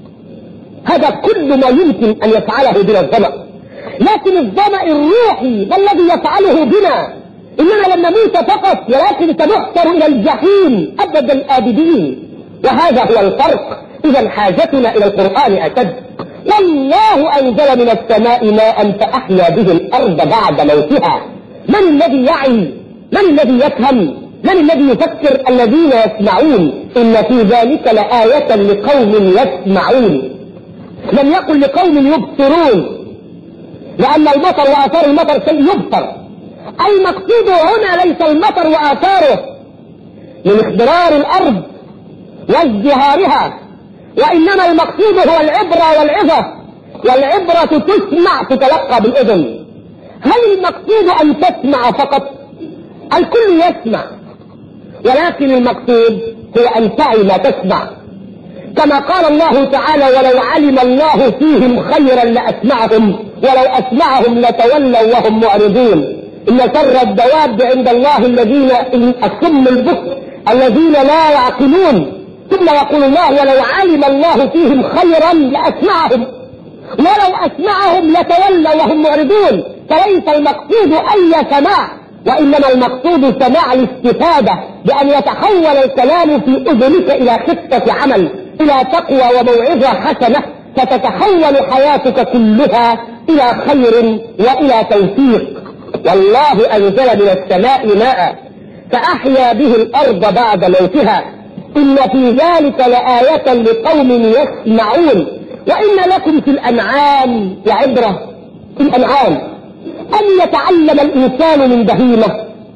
هذا كل ما يمكن أن يفعله بنا الظمأ. لكن الظمأ الروحي ما الذي يفعله بنا؟ إننا لن نموت فقط، ولكن سنحشر إلى الجحيم أبد الآبدين، وهذا هو الفرق. إذا حاجتنا إلى القرآن أشد. والله أنزل من السماء ماء فأحيا به الأرض بعد موتها. من الذي يعي؟ من الذي يفهم؟ من الذي يفكر؟ الذين يسمعون. إن في ذلك لآية لقوم يسمعون. لم يقل لقوم يبصرون، لأن المطر وآثار المطر شيء يبصر. المقصود هنا ليس المطر وآثاره من اخضرار الأرض وازدهارها، وإنما المقصود هو العبرة والعظة، والعبرة تسمع تتلقى بالإذن. هل المقصود أن تسمع فقط؟ الكل يسمع، ولكن المقصود هو أن تعي ما تسمع، كما قال الله تعالى: ولو علم الله فيهم خيرا لأسمعهم ولو أسمعهم لتولوا وهم معرضون. إن شر الدواب عند الله الذين الصم البكم الذين لا يعقلون. ثم يقول الله: ولو علم الله فيهم خيرا لأسمعهم ولو أسمعهم لتولوا وهم معرضون. فليس المقصود أي سماع، وإنما المقصود سماع الاستفادة، بأن يتحول الكلام في أذنك إلى خطة عمل، إلى تقوى وموعظة حسنة، فتتحول حياتك كلها إلى خير وإلى توفيق. والله أنزل من السماء ماء فأحيا به الأرض بعد موتها إن في ذلك لآية لقوم يسمعون. وإن لكم في الأنعام لعبرة. في الأنعام أن يتعلم الإنسان من بهيمة.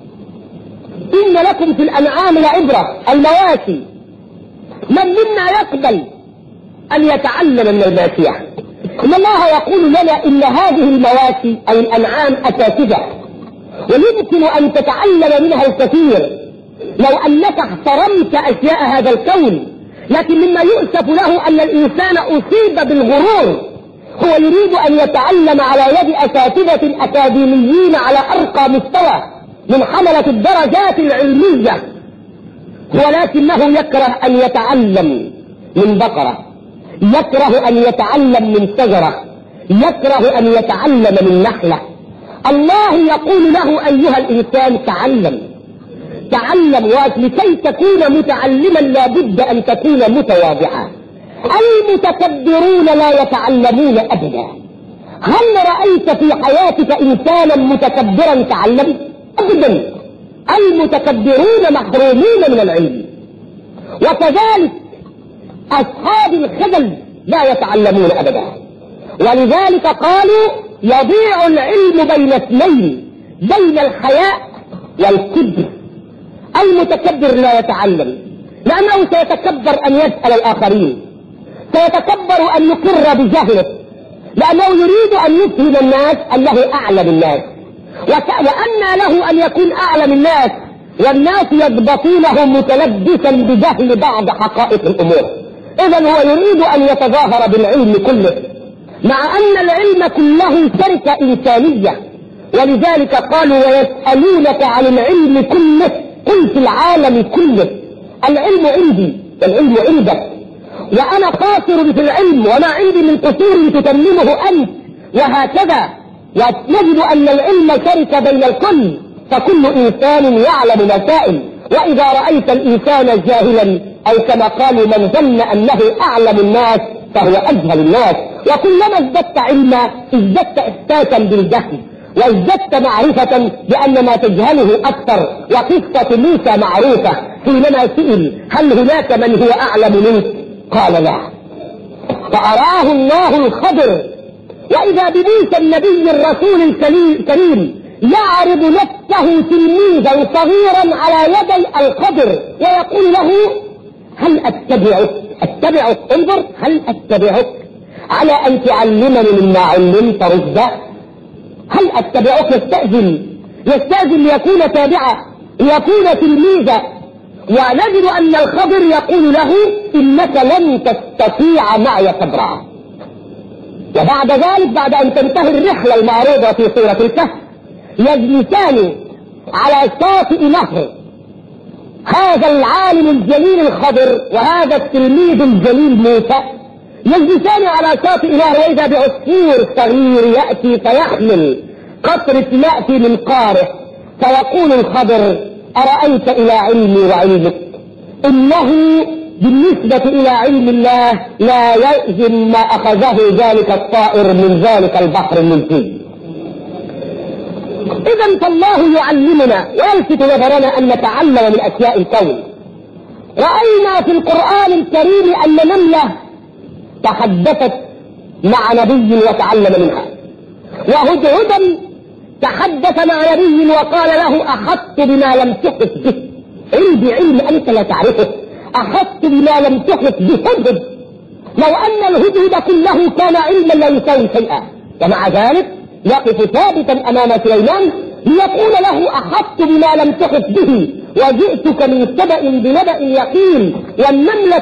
إن لكم في الأنعام لعبرة. المواشي، من منا يقبل أن يتعلم من الماشية؟ إن الله يقول لنا إن هذه المواشي أي الأنعام أساتذة، ويمكن أن تتعلم منها الكثير لو أنك احترمت أشياء هذا الكون. لكن مما يؤسف له أن الإنسان أصيب بالغرور، هو يريد أن يتعلم على يد أساتذة أكاديميين على أرقى مستوى من حملة الدرجات العلمية، ولكنه يكره أن يتعلم من بقرة، يكره أن يتعلم من شجرة، يكره أن يتعلم من نحلة. الله يقول له: أيها الإنسان تعلم. ولكي تكون متعلما لابد أن تكون متواضعا. المتكبرون لا يتعلمون أبدا. هل رأيت في حياتك إنسانا متكبرا تعلم؟ أبدا. المتكبرون محرومين من العلم. وكذلك أصحاب الخجل لا يتعلمون أبدا. ولذلك قالوا: يضيع العلم بين اثنين، بين الحياء والكبر. المتكبر لا يتعلم، لأنه سيتكبر أن يسأل الآخرين، سيتكبر أن يقر بجهله، لأنه يريد أن يفهم الناس أنه أعلم الناس. وأن له أن يكون أعلم الناس والناس يضبطونه متلبسا بجهل بعض حقائق الأمور. إذن هو يريد أن يتظاهر بالعلم كله، مع أن العلم كله شركة إنسانية. ولذلك قالوا: ويسألونك عن العلم كله قل في العالم كله. العلم عندي والعلم عندك، وأنا قاصر في العلم وما عندي من قصور تتممه أنت، وهكذا. ونجد أن العلم شركة بين الكل، فكل إنسان يعلم مسائل. وإذا رأيت الإنسان جاهلا، أي كما قالوا: من ظن أنه أعلم الناس فهو أجهل الناس. وكلما ازددت علما ازددت إحساسا بالجهل، وازددت معرفة بأن ما تجهله أكثر. وقصة موسى معروفة، حينما سئل: هل هناك من هو أعلم منك؟ قال: لا. فأراه الله الخضر، وإذا بموسى النبي الرسول الكريم يعرض نفسه تلميذا صغيرا على يدي الخضر ويقول له: هل أتبعك انظر، هل أتبعك على أن تعلمني مما علمت رشدا؟ هل أتبعك؟ يستأذن ليكون تابعا، ليكون تلميذا. ونجد أن الخضر يقول له: إنك لن تستطيع معي صبرا. وبعد ذلك، بعد أن تنتهي الرحلة المعروضة في سورة الكهف، يجلسان على شاطئ نهر، هذا العالم الجليل الخضر وهذا التلميذ الجليل موسى، يجلسان على شاطئ نهر، وإذا بعصفور صغير يأتي فيحمل قطرة ماء في منقاره، فيقول الخضر: أرأيت إلى علمي وعلمك؟ إنه بالنسبة إلى علم الله لا يلزم ما أخذه ذلك الطائر من ذلك البحر الملتوي. إذا فالله يعلمنا ويلفت نظرنا أن نتعلم من أشياء الكون. رأينا في القرآن الكريم أن نملة تحدثت مع نبي وتعلم منها، وهدهدا تحدث مع نبي وقال له أخذت بما لم تحط به، بعلم أنت لا تعرفه، أخذت بما لم تحط به. هدهد لو أن الهدهد كله كان علما لا يساوي شيئا، ومع ذلك يقف ثابتا أمام سليمان ليقول له أخذت بما لم تحط به وجئتك من سبأ بنبأ يقين. والنملة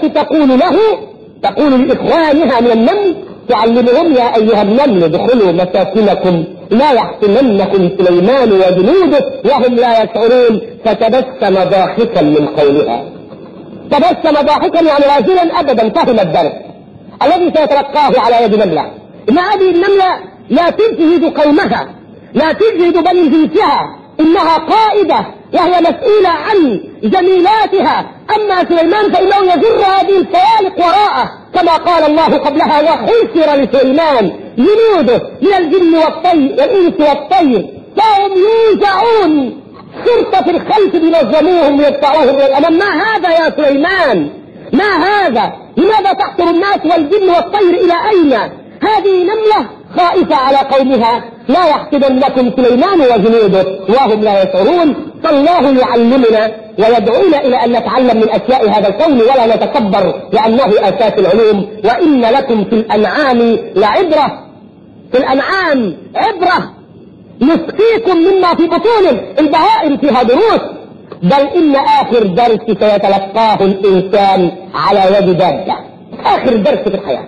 تقول لإخوانها من النمل تعلمهم يا أيها النمل ادخلوا مساكنكم لا يحطمنكم سليمان وجنوده وهم لا يشعرون. فتبسم ضاحكا من قولها. تبسم ضاحكا يعني راجلا أبدا فهم الدرس الذي سيتلقاه على يد نملة. إن هذه النملة لا تجهد قومها، لا تجهد بني جنسها، إنها قائدة وهي مسؤولة عن زميلاتها. أما سليمان فإنه يجر هذه الفوالق وراءه كما قال الله قبلها وحشر لسليمان جنوده من الجن والطير والإنس والطير فهم يوزعون. صرت في الخلف بنظموهم ويدفعوهم إلى الأمام. ما هذا يا سليمان؟ ما هذا؟ لماذا تحشر الناس والجن والطير إلى أين؟ هذه نملة خائفة على قومها لا يحسبنكم سليمان وجنوده وهم لا يشعرون. فالله يعلمنا ويدعونا إلى أن نتعلم من أشياء هذا الكون ولا نتكبر لأنه أساس العلوم. وإن لكم في الأنعام لعبرة، في الأنعام عبرة نسقيكم مما في بطون البهائم فيها دروس. بل إن آخر درس سيتلقاه الإنسان على يد دابة، آخر درس في الحياة،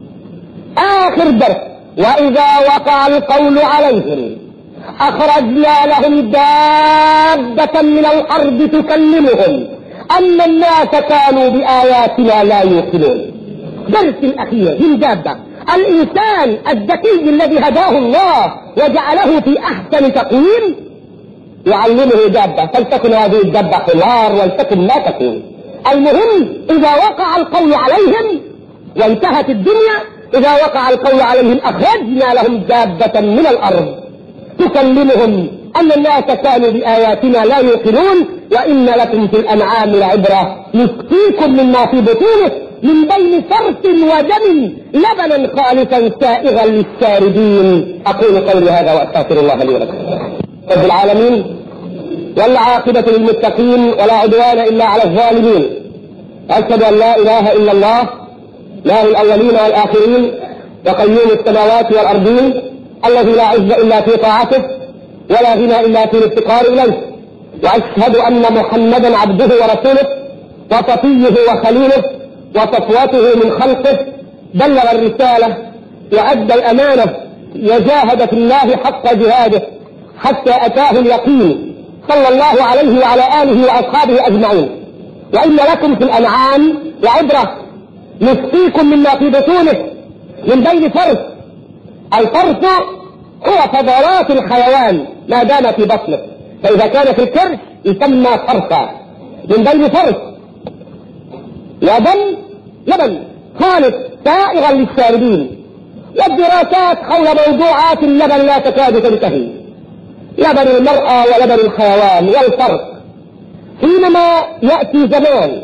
آخر درس. وإذا وقع القول عليهم أخرجنا لهم دابة من الأرض تكلمهم أن الناس كانوا بآياتنا لا يوقنون. درس الأخير من دابة. الإنسان الذكي الذي هداه الله وجعله في أحسن تقويم يعلمه دابة، فلتكن هذه الدابة حمار ولتكن ما تكون. المهم إذا وقع القول عليهم وانتهت الدنيا، إذا وقع القول عليهم أخرجنا لهم دابة من الأرض تكلمهم أن الناس كانوا بآياتنا لا يوقنون. وإن لكم في الأنعام لعبرة نسقيكم مما في بطونه من بين فرث ودم لبنا خالصا سائغا للشاربين. أقول قولي هذا وأستغفر الله لي ولكم. رب العالمين، والعاقبة للمتقين ولا عدوان إلا على الظالمين. أشهد أن لا إله إلا الله له الأولين والآخرين وقيوم السماوات والأرضين الذي لا عز إلا في طاعته ولا غنى إلا في الافتقار إليه. وأشهد أن محمدا عبده ورسوله وصفيه وخليله وصفوته من خلقه، بلغ الرسالة وأدى الأمانة وجاهد في الله حق جهاده حتى أتاه اليقين، صلى الله عليه وعلى آله وأصحابه أجمعين. وإن لكم في الأنعام لعبرة نسقيكم مما في بطونه من بين فرث. الفرث هو فضلات الحيوان ما دام في بطنه، فإذا كان في الكرش يسمى فرثا. من بين فرث ودم لبن خالص سائغا للشاربين. والدراسات حول موضوعات اللبن لا تكاد تنتهي، لبن المرأة ولبن الحيوان والفرق. حينما يأتي زمان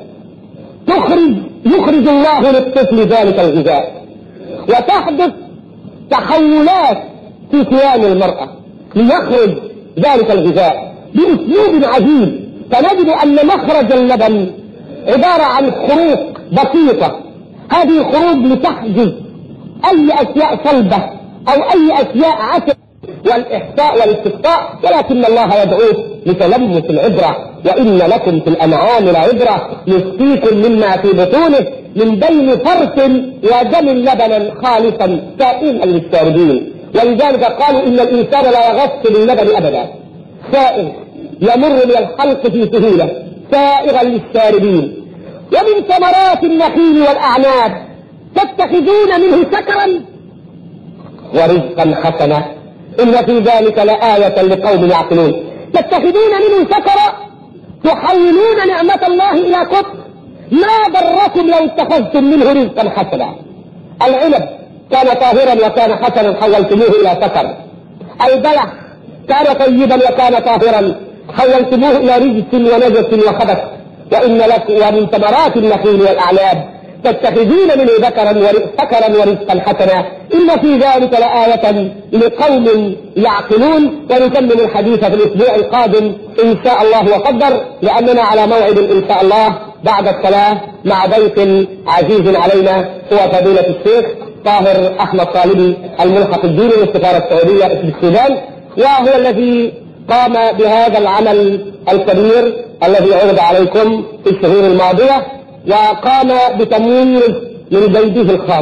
يخرج الله للطفل ذلك الغذاء وتحدث تحولات في كيان المرأة ليخرج ذلك الغذاء بأسلوب عجيب. فنجد أن مخرج اللبن عبارة عن خروق بسيطة، هذه خروج لتحجز أي أشياء صلبة أو أي أشياء عسل والإحساء والاستقطاع، ولكن الله يدعوه لتلمس العبرة. وإن لكم في الأنعام لعبرة نسقيكم مما في بطونه من بين فرث ودم لبنا خالصا سائغا للشاربين. ولذلك قالوا إن الإنسان لا يغص باللبن أبدا، سائغ يمر من الحلق في سهولة سائغا للشاربين. ومن ثمرات النخيل والأعناب تتخذون منه سكرا ورزقا حسنا إن في ذلك لآية لقوم يعقلون. تتخذون منه سكرا تحولون نعمة الله إلى كفر. ما ضركم لو اتخذتم منه رزقا حسنا. العنب كان طاهرا وكان حسنا حولتموه إلى سكر. البلح كان طيبا وكان طاهرا حولتموه إلى رجس ونجس وخبث. ومن ثمرات النخيل والأعناب تتخذون منه ذكرا ورزقا حسنا إن في ذلك لآية لقوم يعقلون. ونكمل الحديث في الأسبوع القادم إن شاء الله وقدر، لأننا على موعد إن شاء الله بعد الصلاة مع ضيف عزيز علينا هو فضيلة الشيخ طاهر أحمد طالبي الملحق الديني للسفارة السعودية في السودان، وهو الذي قام بهذا العمل الكبير الذي عرض عليكم في الشهور الماضية، وقام بتمويل من بيته الخاص.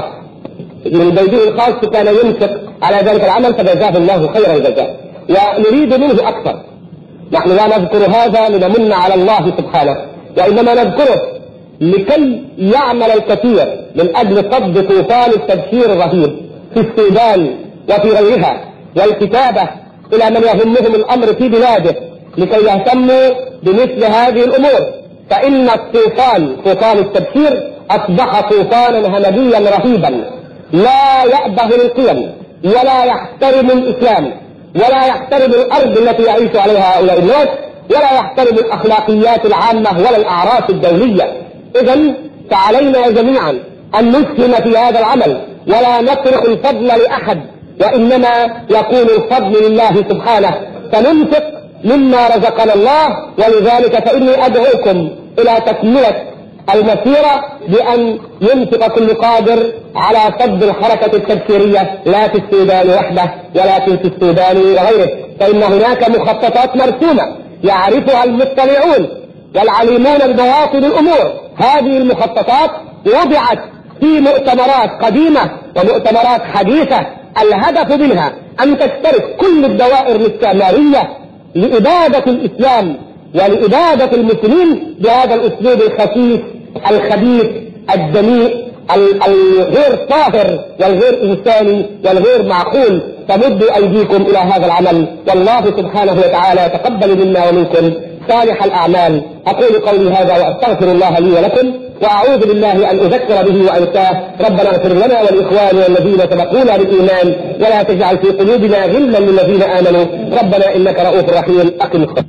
كان ينفق على ذلك العمل فجزاه الله خير الجزاء، ونريد منه أكثر. نحن لا نذكر هذا لنمن على الله سبحانه، وإنما نذكره لكي يعمل الكثير من أجل صد طوفان التبشير الرهيب في السودان وفي غيرها، والكتابة إلى من يهمهم الأمر في بلاده لكي يهتموا بمثل هذه الأمور. فإن طوفان التبشير أصبح طوفانا همجيا رهيبا لا يأبه للقيم ولا يحترم الإسلام ولا يحترم الأرض التي يعيش عليها هؤلاء الناس ولا يحترم الأخلاقيات العامة ولا الأعراف الدولية. إذن فعلينا جميعا أن نسهم في هذا العمل ولا نترك الفضل لأحد، وإنما يكون الفضل لله سبحانه، فننفق مما رزقنا الله. ولذلك فإني أدعوكم إلى تكملة المسيرة بأن ينفق كل قادر على صد الحركة التبشيرية لا في السودان وحده ولكن في السودان وغيره، فإن هناك مخططات مرسومة يعرفها المطلعون والعليمون ببواطن الأمور. هذه المخططات وضعت في مؤتمرات قديمة ومؤتمرات حديثة، الهدف منها أن تشترك كل الدوائر الاستعمارية لإبادة الإسلام ولإبادة المسلمين بهذا الأسلوب الخفيف الخبيث الدنيء الغير طاهر والغير إنساني والغير معقول. فمدوا أيديكم إلى هذا العمل، والله سبحانه وتعالى يتقبل منا ومنكم صالح الأعمال. أقول قولي هذا وأستغفر الله لي ولكم، وأعوذ بالله أن أذكر به وأنساه. ربنا اغفر لنا ولإخواننا الذين سبقونا بالإيمان ولا تجعل في قلوبنا غلا للذين آمنوا ربنا إنك رؤوف رحيم. أقم الصلاة.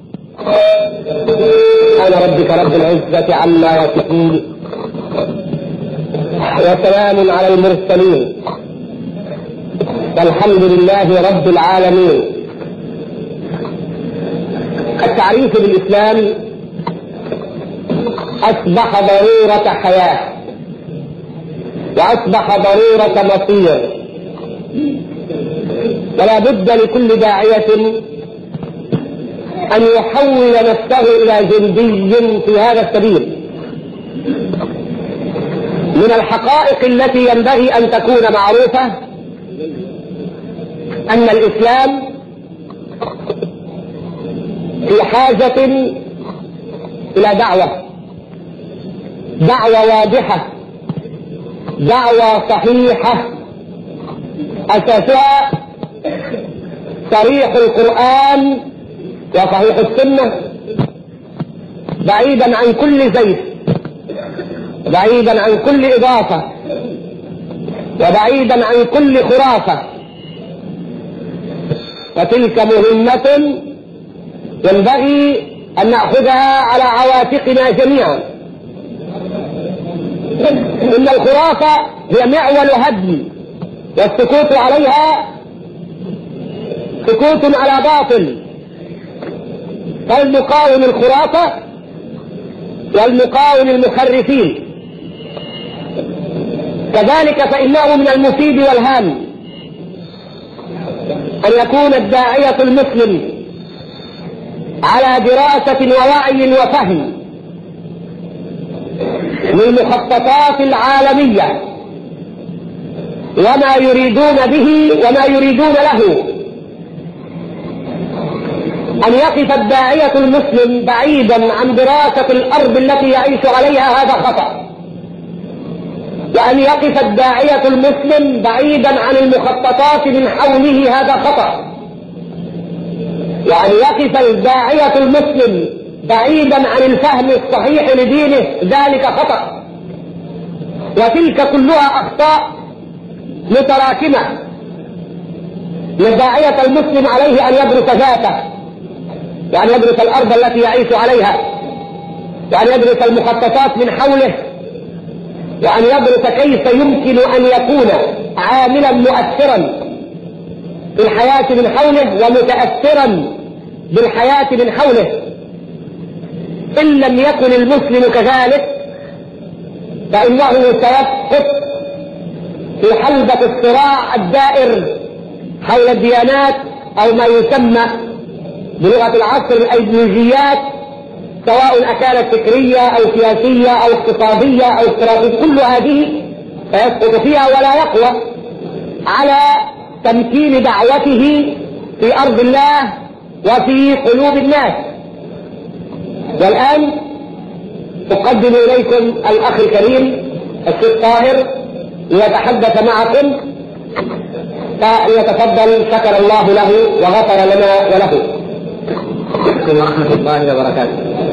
سبحان ربك رب العزة عما يصفون وسلام على المرسلين والحمد لله رب العالمين. التعريف بالإسلام أصبح ضرورة حياة وأصبح ضرورة مصير، ولا بد لكل داعية أن يحول نفسه إلى جندي في هذا السبيل. من الحقائق التي ينبغي أن تكون معروفة أن الإسلام في حاجة إلى دعوة واضحة، دعوة صحيحة أساسها صريح القرآن وصحيح السنة، بعيدا عن كل زيف، بعيدا عن كل إضافة، وبعيدا عن كل خرافة. وتلك مهمة ينبغي أن نأخذها على عواتقنا جميعا. إن الخرافة هي معول هدم، والسكوت عليها سكوت على باطل. فالمقاوم الخرافة والمقاوم المخرفين. كذلك فإنه من المفيد والهام أن يكون الداعية المسلم على دراسة ووعي وفهم للمخططات العالمية وما يريدون به وما يريدون له. أن يقف الداعية المسلم بعيدا عن دراسة الأرض التي يعيش عليها هذا خطأ، وأن يقف الداعية المسلم بعيدا عن المخططات من حوله هذا خطأ، وأن يقف الداعية المسلم بعيدا عن الفهم الصحيح لدينه ذلك خطأ. وتلك كلها أخطاء متراكمة للداعية المسلم عليه أن يدرس ذاته، يعني يدرس الأرض التي يعيش عليها، يعني يدرس المخططات من حوله، وأن يدرس كيف يمكن أن يكون عاملا مؤثرا في الحياة من حوله ومتأثرا بالحياة من حوله. إن لم يكن المسلم كذلك فإنه سيسقط في حلبة الصراع الدائر حول الديانات أو ما يسمى بلغة العصر الأيديولوجيات، سواء أكانت فكرية أو سياسية أو اقتصادية أو استراتيجية، كل هذه سيسقط فيها ولا يقوى على تمكين دعوته في أرض الله وفي قلوب الناس. والآن أقدم إليكم الأخ الكريم الشيخ طاهر ليتحدث معكم، فليتفضل، شكر الله له وغفر لنا وله. ورحمة الله وبركاته.